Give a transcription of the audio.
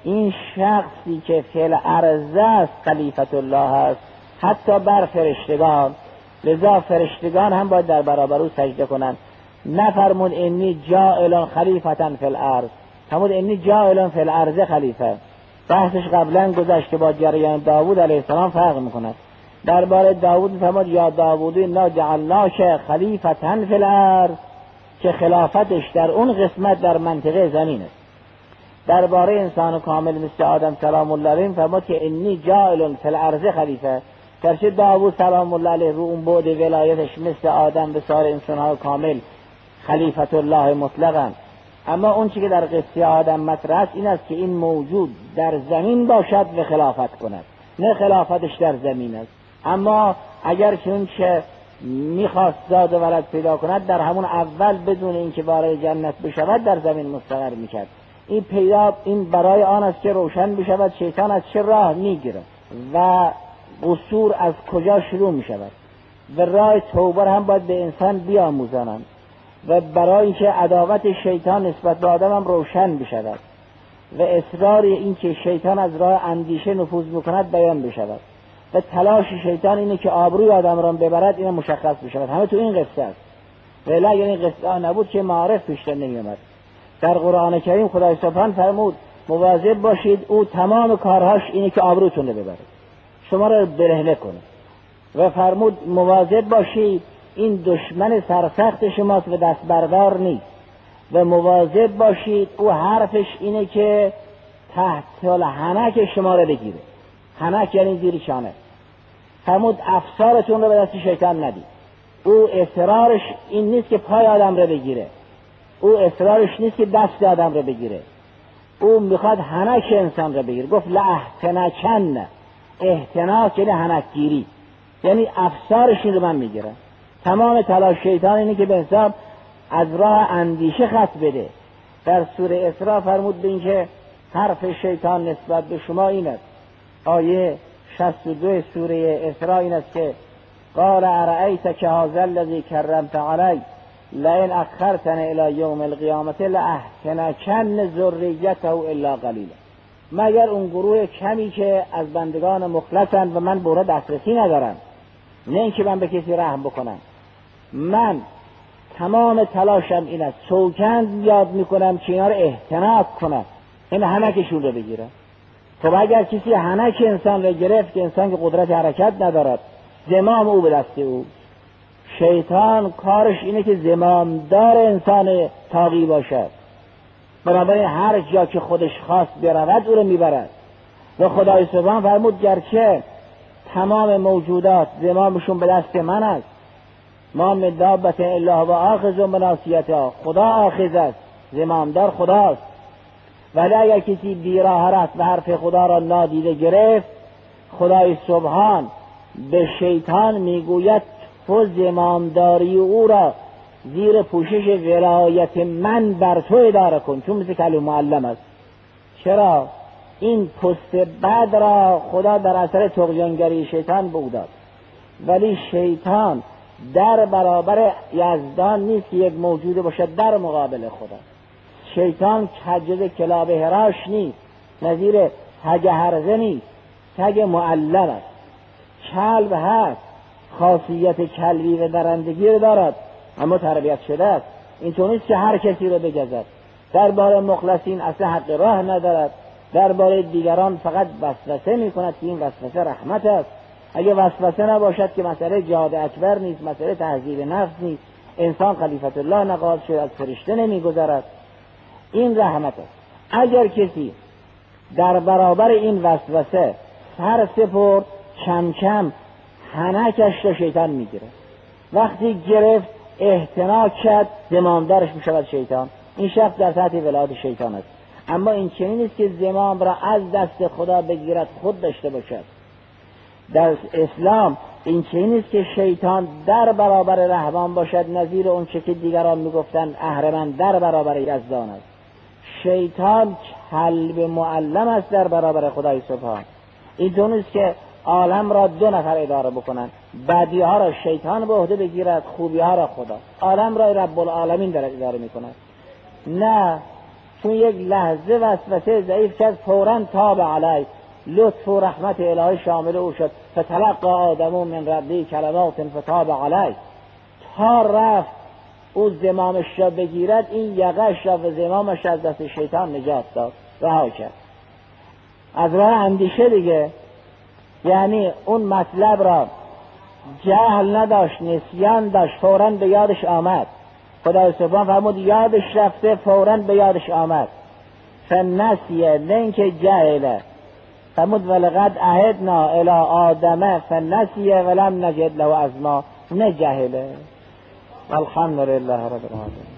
این شخصی که فی الارض است خلیفت الله است حتی بر فرشتگان، لذا فرشتگان هم باید در برابر او سجده کنند. نفرمود انی جاعل خلیفتا فی الارض، فرمود انی جاعل فی الارض خلیفه. بحثش قبلا گذشت که با جریان داوود علیه السلام فرق میکند. درباره داوود فرمود یا داوود انا جعلناک خلیفتا فی الارض، که خلافتش در اون قسمت در منطقه زمین است. درباره انسان کامل مثل آدم سلام الله علیه فرمود که انی جاعل فی الارض خلیفه، گرچه داوود سلام الله علیه رو اون بعد ولایتش مثل آدم به سایر انسان‌های کامل خلیفت الله مطلقاً، اما اون چیزی که در قصه آدم مطرح است این است که این موجود در زمین باشد و خلافت کند، نه خلافتش در زمین است. اما اگر چون که میخواست زاد و ولد پیدا کند در همون اول بدون اینکه وارد جنت بشود در زمین مستقر میکرد. این برای آن است که روشن بشود شیطان از چه راه میگیره و قصور از کجا شروع میشود و راه توبه هم باید به انسان بیاموزانند و برای اینکه عداوت شیطان نسبت به آدم هم روشن بشود و اصرار این که شیطان از راه اندیشه نفوذ میکند بیان بشود و تلاش شیطان اینه که آبروی آدم را ببرد، این مشخص بشود. همه تو این قصه است. ولی اگر این قصه نبود که معارف پیشتر نمیامد. در قرآن کریم خدای سبحان فرمود مواظب باشید، او تمام کارهاش اینه که آبروتون رو ببره، شما را برهنه کنه. و فرمود مواظب باشید این دشمن سرسخت شماست و دست بردار نیست. و مواظب باشید او حرفش اینه که تحت الحنک شما را بگیره. حنک یعنی زیر شانه. فرمود افسارتون رو به دست شیطان ندید. او اصرارش این نیست که پای آدم را بگیره، او اصرارش نیست که دست آدم را بگیره، او میخواد حنک انسان را بگیره. گفت لاحتنکن، احتناک یعنی حنک گیری، یعنی افسارش این رو من میگیرم. تمام تلاش شیطان اینه که به انسان از راه اندیشه خط بده. در سوره اسراء فرمود به این که حرف شیطان نسبت به شما این است، آیه 62 سوره اسراء این است که قال ارأیت که هذا الذی کرمت علی لئن اخرتنی الی یوم القیامة لاحتنکن ذریته الا قلیلا. مگر اون گروه کمی که از بندگان مخلصند و من به اونها دسترسی ندارم، نه اینکه من به کسی رحم بکنم، من تمام تلاشم این است سوگند یاد میکنم که اینا رو احتناک کنم، این حنکشون رو بگیرم. خب اگر کسی حنک انسان رو گرفت، انسان که قدرت حرکت ندارد، زمام او به دست او. شیطان کارش اینه که زمامدار انسان طاغی باشد، بنابراین هر جا که خودش خواست برود او رو میبرد. و خدای سبحان فرمود گرچه تمام موجودات زمامشون به دست من است، ما من دابة الا و آخذ بناصیتها، خدا آخذ است، زمامدار خداست. ولی اگر کسی بیراه رفت و حرف خدا را نادیده گرفت، خدای سبحان به شیطان میگوید تو زمامداری او را زیر پوشش ولایت من بر تو اداره کن، چون مثل کلمه معلم است. چرا؟ این پست بد را خدا در اثر طغیانگری شیطان به او داد. ولی شیطان در برابر یزدان نیست که یک موجود باشد در مقابل خدا. شیطان کجد کلاب هراش نیست، نظیر تگ هرزه نیست، تگ معلم است. کلب هست، خاصیت کلبی و درندگی رو دارد، اما تربیت شده است. اینطور نیست که هر کسی رو بگزد. درباره مخلصین اصلا حق راه ندارد، درباره دیگران فقط وسوسه میکند که این وسوسه رحمت است. اگه وسوسه نباشد که مسئله جهاد اکبر نیست، مسئله تهذیب نفس نیست، انسان خلیفت الله نقاض شد، از فرشته نمیگذرد، این رحمت است. اگر کسی در برابر این وسوسه سر سپرد، کم کم حنکش رو شیطان میگیره. وقتی گرفت احتناک کرد، زمامدارش میشود شیطان. این شخص در سطح ولایت شیطان است. اما این چنین نیست که زمام را از دست خدا بگیرد خود داشته باشد. در اسلام این چنین نیست که شیطان در برابر رحمان باشد، نظیر اون چه که دیگران میگفتن اهرمن در برابر یزدان است. شیطان کلب معلم است در برابر خدای سبحان. این طور نیست که عالم را دو نفر اداره بکنن، بدی ها را شیطان به عهده بگیرد، خوبی ها را خدا. عالم را رب العالمین در اداره میکند. نه، چون یک لحظه وسوسه ضعیف کرد فوراً تاب علی، لطف و رحمت الهی شامل او شد. فتلقی آدم من ربی کلمات فتاب علی، تا رفت او زمامش را بگیرد، این یقش را و زمامش از دست شیطان نجات داد، رها کرد از راه اندیشه دیگه. یعنی اون مطلب را جهل نداشت، نسیان داشت، فوراً به یادش آمد. خدای سبحان فرمود یادش رفته، فوراً به یادش آمد. فنسیه، نه اینکه جهله. فرمود ولقد عهدنا الی آدم فنسیه ولم نجد له عزما، نه جهله. الحمدلله رب العالمین.